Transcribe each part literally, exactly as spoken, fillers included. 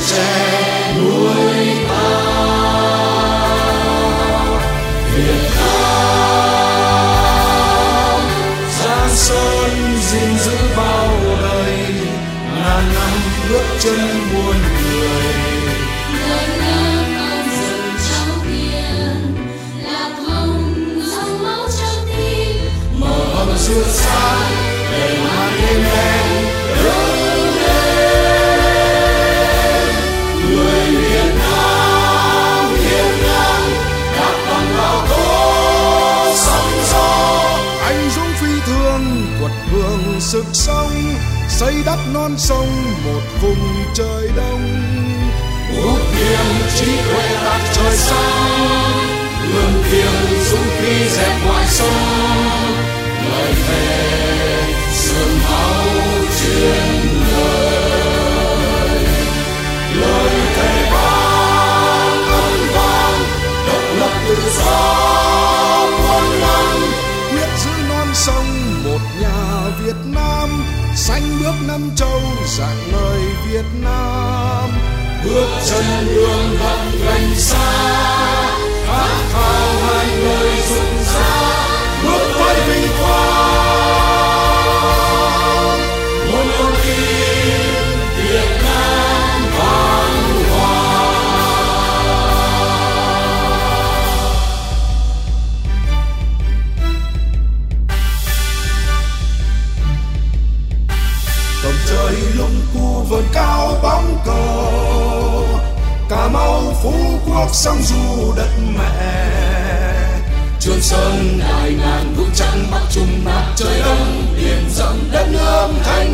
che nuôi ta. Việt Nam Giang sơn gìn giữ bao đời, ngàn năm bước chân muôn người. Ngân Nam con rừng trong biển, lạc hồng dòng máu trong tim. Màu hồng xưa xa để mang đêm đen đứng lên. Người Việt Nam, Việt Nam đạp bằng bao tố sóng gió. Anh dũng phi thường quật cường sức sống, xây đắp non sông một vùng trời đông. Ước thiêng trí tuệ tạc trời xanh, gương thiêng dũng khí dẹp ngoài sông. Lời thề sương máu truyền lời, lời thề vang ân vang, độc lập tự do muôn năm. Quyết giữ non sông một nhà Việt Nam, xanh bước năm châu dạng lời Việt Nam. Bước chân đường vọng gần xa, khát khao hai người rụng ra, bước với vinh quang. Một con tim Việt Nam vang hoàng. Tầm trời lung cu vươn cao bóng cờ, Cà Mau Phú Quốc sông du đất mẹ. Trường Sơn đại ngàn vững chắc Bắc Trung Nam, trời Đông biển rộng đất nước thanh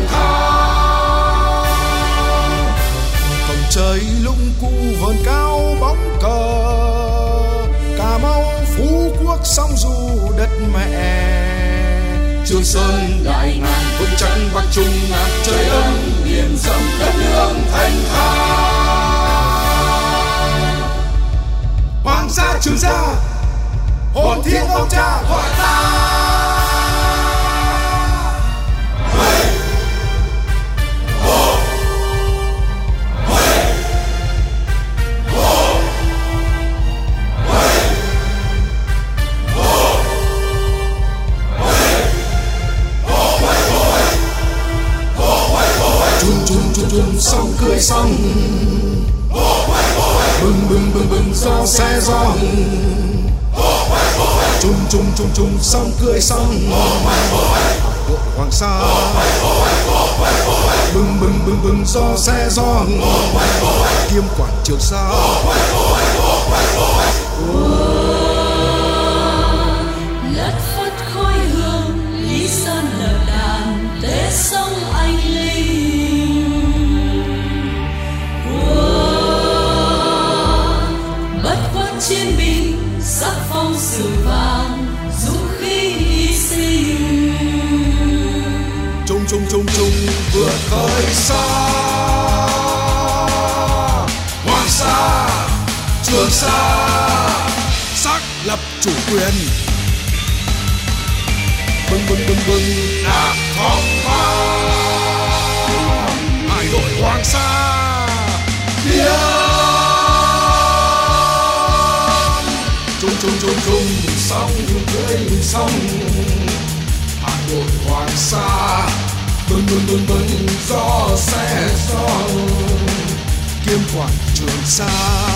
thang. Tầm trời lung cu vươn cao bóng cờ, Cà Mau Phú Quốc sông du đất mẹ. Trường Sơn đại ngàn vững chắc Bắc Trung Nam, trời Đông biển rộng đất nước thanh thang. Hoàng Sa Trường Sa hồn thiêng ông cha gọi ta. Huế, Hồ, Huế, Hồ, Huế, Hồ, Huế, Hồ, Huế, Hồ, Huế, Hồ, Huế. Chun chun chun chun sông cưỡi sông, bừng bừng bừng bừng gió xe gió. Chung chung chung chung sông cưỡi sông, Bộ Hoàng Sa bừng bừng bừng bừng gió xe gió, Kiêm Quản Trường Sa. Lất phất khói hương Lý Sơn lợn đàn tế sông anh linh. Bất khuất chiến binh sắc phong sử vàng, dũng khí hy sinh. Chung chung chung chung vượt khơi xa, Hoàng Sa, Trường Sa xác lập chủ quyền. Bừng bừng bừng bừng đạp phong ba, hải đội Hoàng Sa. Tiên chung chung chung chung sông cưỡi sông, hải đội Hoàng Sa bừng bừng bừng bừng gió xe gió. Kiêm Quản Trường Sa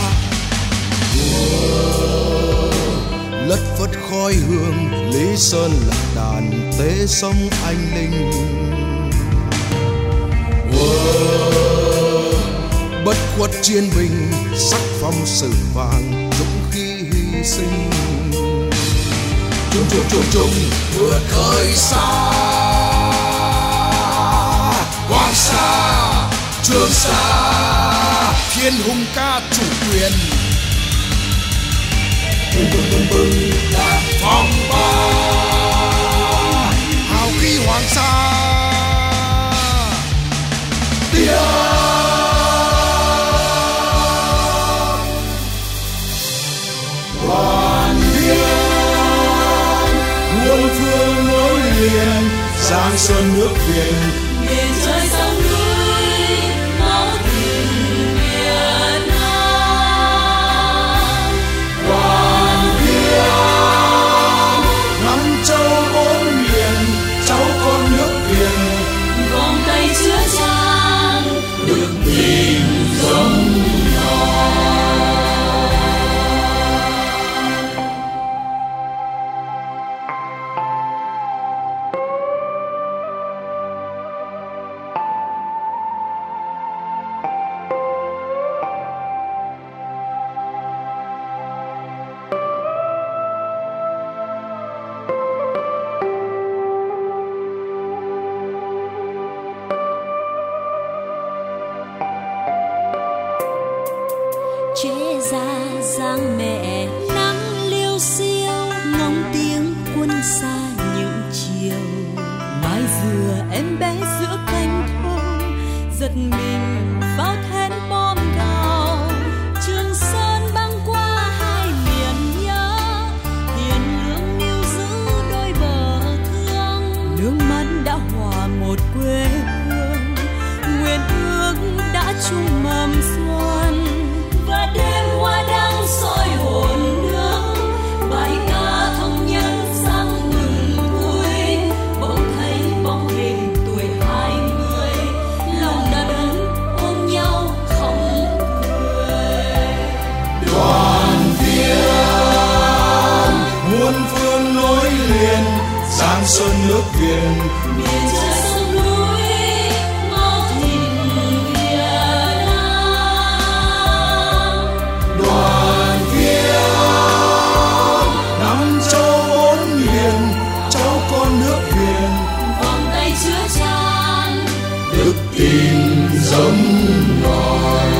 lất phất khói hương Lý Sơn là đàn tế sông anh linh. Bất khuất chiến binh sắc phong sử vàng, dũng khí hy sinh. Chung chung chung chung vượt khơi xa, Hoàng Sa, Trường Sa Thiên hùng ca chủ quyền. bừng bừng bừng bừng đạp phong ba, Hào khí Hoàng Sa. Tiên Hoàn Thiên muôn phương nối liền, Giang sơn nước Việt, miền trời sông núi máu thịt Việt xa dáng mẹ nắng liêu xiêu ngóng tiếng quân xa những chiều. Mái dừa em bé giữa cánh thôn giật mình vào then bom gạo. Trường Sơn băng qua hai miền nhớ, hiền lương níu giữ đôi bờ thương. Nước mắt đã hòa một quê hương, nguyện ước đã chung mầm xuân. Và đêm hoa đang soi hồn nước, bài ca thông nhân sang mừng vui. Bỗng thấy bóng hình tuổi hai mươi, lòng đã đớn ôm nhau không cười. Đoàn viên muôn phương nối liền, Giang Sơn nước Việt. Miền trời sông núi máu thịt Việt Nam. Đoàn viên năm châu bốn miền, cháu con nước Việt. Vòng tay chứa chan Đức tin giống nòi.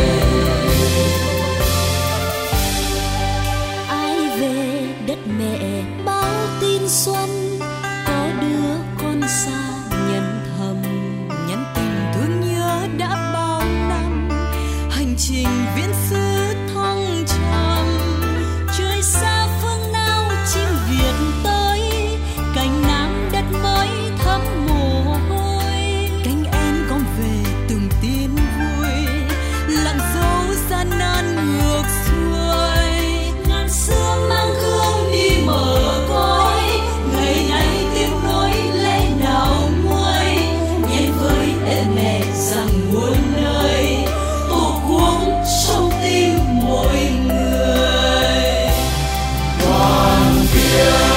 ai về đất mẹ báo tin xuân, có đứa con xa nhân thầm nhắn tình thương nhớ đã bao năm. Hành trình viễn xứ thăng trầm, trời xa phương nào chim Việt tới. Cành nam đất mới thấm mồ hôi, cánh én con về từng tin vui. Lặng dấu gian nan ngược xuôi, ngàn xưa mang gương đi mở cõi. Ngày nay tiếp nối lẽ nào nguôi, nhẹ với ê mẹ rằng muôn nơi. Tổ quốc trong tim mỗi người. Đoàn viên,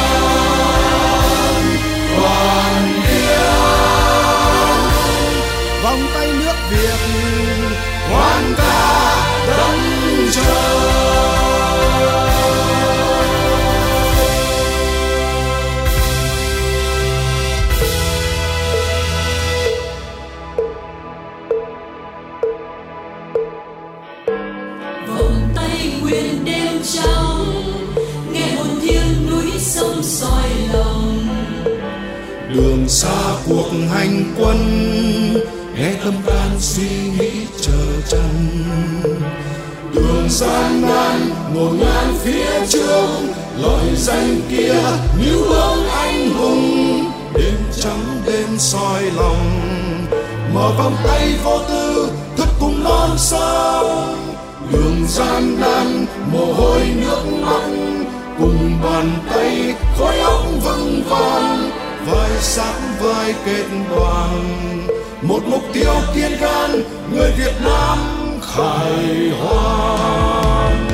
đoàn viên, vòng tay nước Việt, hoan ca đấng trời. Vòng tay nguyện đêm trắng, nghe hồn thiêng núi sông soi lòng. Đường xa cuộc hành quân, nghe tâm can suy nghĩ chờ chân. Đường gian nan ngổn ngang phía trước, lời danh kia níu hướng anh hùng. Đêm trắng đêm soi lòng, mở vòng tay vô tư thức cùng non sông. Đường gian nan mồ hôi nước mắt, cùng bàn tay khói óc vững vàng. Vai sát vai kết đoàn, một mục tiêu kiên can, người Việt Nam khải hoàn.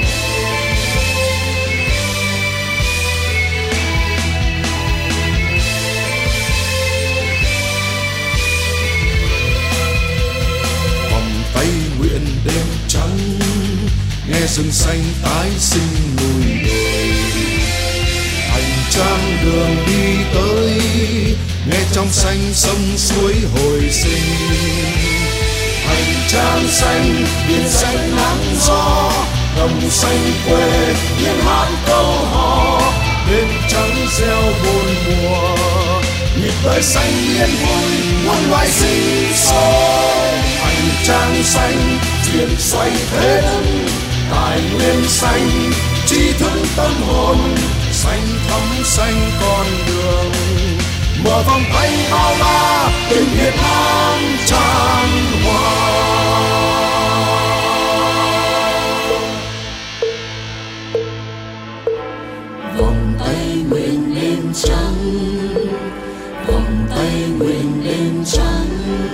Vòng tay nguyện đêm trắng, nghe rừng xanh tái sinh núi đồi. Hành trang đường đi tới, nghe trong xanh sông suối hồi sinh. Hành trang xanh biển xanh nắng gió, đồng xanh quê tiếng hát câu hò. Đêm trắng gieo bốn mùa, nhịp đời xanh yên vui muôn loài sinh sôi. Hành trang xanh chuyển xoay thế đất, tài nguyên xanh tri thức tâm hồn. Xanh thắm xanh con đường, mở vòng tay bao la tình Việt Nam tràn hòa. Vòng tay nguyện đêm trắng, vòng tay nguyện đêm trắng.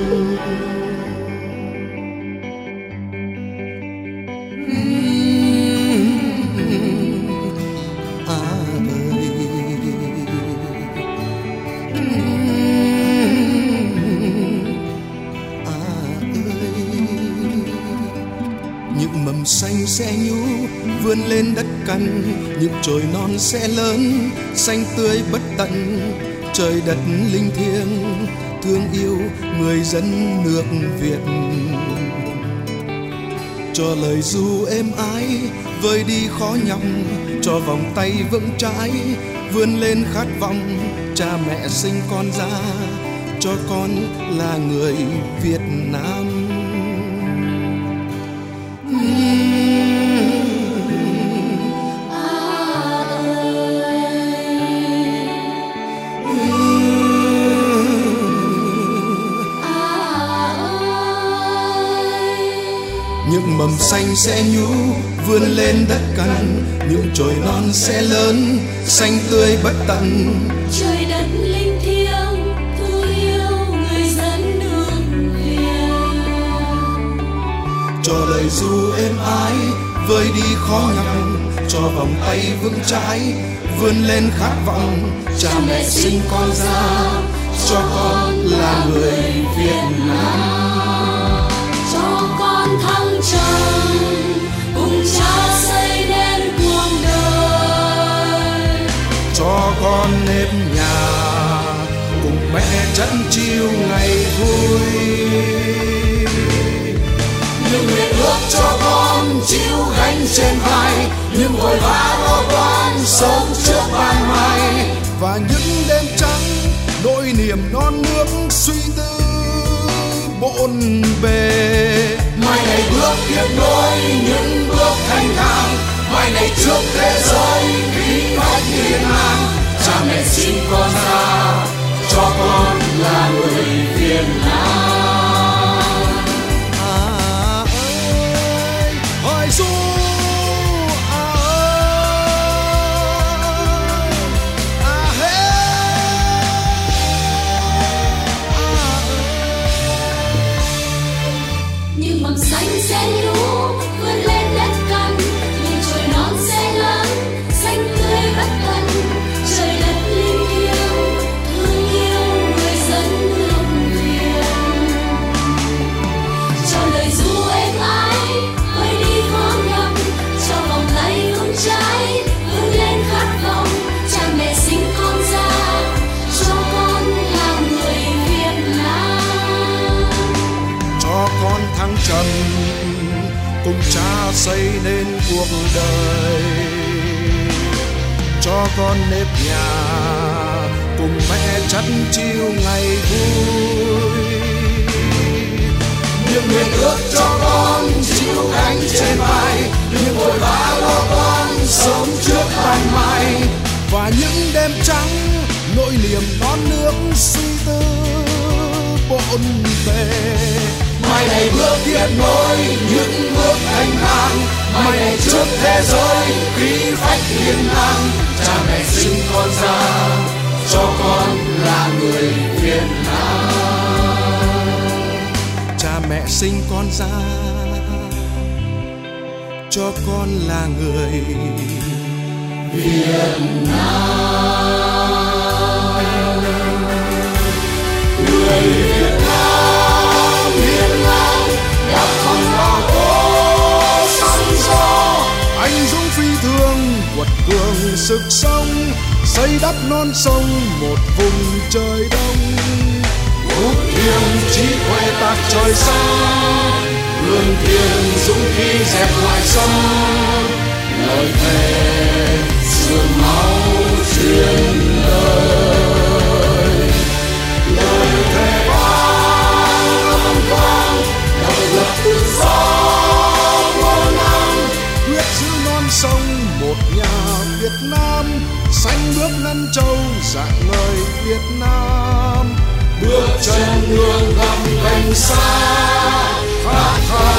Xanh sẽ nhú vươn lên đất cằn, những chồi non sẽ lớn xanh tươi bất tận. Trời đất linh thiêng thương yêu người dân nước Việt. cho lời ru êm ái vơi đi khó nhọc, cho vòng tay vững chãi vươn lên khát vọng. Cha mẹ sinh con ra cho con là người Việt Nam. Những mầm xanh sẽ nhú vươn lên đất cằn, những chồi non sẽ lớn xanh tươi bất tận. Trời đất linh thiêng thương yêu người dân nước Việt, cho lời ru êm ái vơi đi khó nhọc, cho vòng tay vững chãi vươn lên khát vọng. Cha mẹ sinh con ra cho con là người Việt Nam, cho con thăng trầm cùng cha xây nên cuộc đời, cho con nếp nhà cùng mẹ chăn chiêu ngày vui. Những nguyện ước cho con chịu gánh trên vai, những vội vã lo toan sớm trước ban mai, và những đêm trắng nỗi niềm non nước suy tư bộn bề. mai này bước tiếp nối những bước thanh thang, mai này trước thế giới khí phách hiên ngang. Cha mẹ sinh con ra cho con là người Việt Nam. À ơi hỏi ru à ơi à hê à những mầm xanh sẽ nhú vươn lên đất cằn, những chồi non sẽ lớn xanh tươi bất tận. Trời đất linh thiêng thương yêu người dân nước Việt, cho lời ru êm ái vơi đi khó nhọc, cho vòng tay vững chãi vươn lên khát vọng. Cha mẹ sinh con ra cho con là người Việt Nam, cho con thăng trầm cùng cha xây nên cuộc đời, cho con nếp nhà cùng mẹ chăn chiêu ngày vui. Những nguyện ước cho con chịu gánh trên vai, những vội vã lo toan sớm trước ban mai, Và những đêm trắng nỗi niềm non nước suy tư bộn bề. mai này bước tiếp nối những bước thanh thang, mai này trước thế giới khí phách hiên ngang. Cha mẹ sinh con ra cho con là người Việt Nam. Cha mẹ sinh con ra cho con là người Việt Nam. Người Việt Nam hiên ngang đã không bao cố sóng gió, anh dũng phi thường quật cường sức sống, xây đắp non sông một vùng trời đông. út thiêng trí huệ tạc trời xanh, gương thiêng dũng khí dẹp ngoại xâm. Lời thề sương máu truyền lời, lời thề vang âm vang độc lập tự do muôn năm. Quyết giữ non sông một nhà Việt Nam, xanh bước ngăn châu dạng người Việt Nam. Bước chân hương gầm gành xa khát khao